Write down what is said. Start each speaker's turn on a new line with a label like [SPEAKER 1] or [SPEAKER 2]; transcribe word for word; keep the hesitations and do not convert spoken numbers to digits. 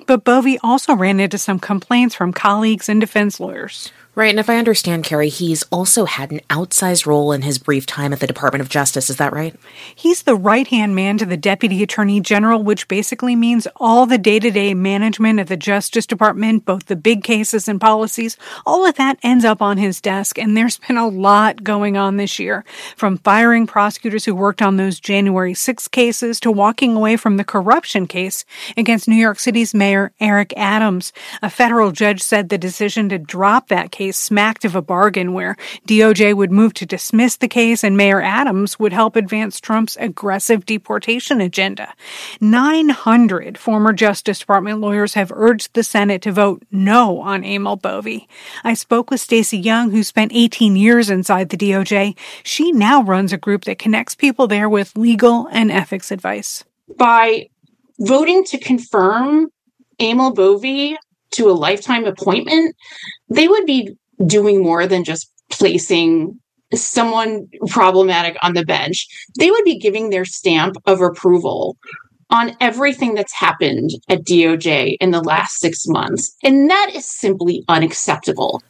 [SPEAKER 1] But Bovee also ran into some complaints from colleagues and defense lawyers.
[SPEAKER 2] Right, and if I understand, Carrie, he's also had an outsized role in his brief time at the Department of Justice, is that right?
[SPEAKER 1] He's the right-hand man to the Deputy Attorney General, which basically means all the day-to-day management of the Justice Department, both the big cases and policies, all of that ends up on his desk, and there's been a lot going on this year, from firing prosecutors who worked on those January sixth cases to walking away from the corruption case against New York City's Mayor Eric Adams. A federal judge said the decision to drop that case smacked of a bargain where D O J would move to dismiss the case and Mayor Adams would help advance Trump's aggressive deportation agenda. nine hundred former Justice Department lawyers have urged the Senate to vote no on Emil Bovee. I spoke with Stacey Young, who spent eighteen years inside the D O J. She now runs a group that connects people there with legal and ethics advice.
[SPEAKER 3] By voting to confirm Emil Bovee to a lifetime appointment, they would be doing more than just placing someone problematic on the bench. They would be giving their stamp of approval on everything that's happened at D O J in the last six months. And that is simply unacceptable.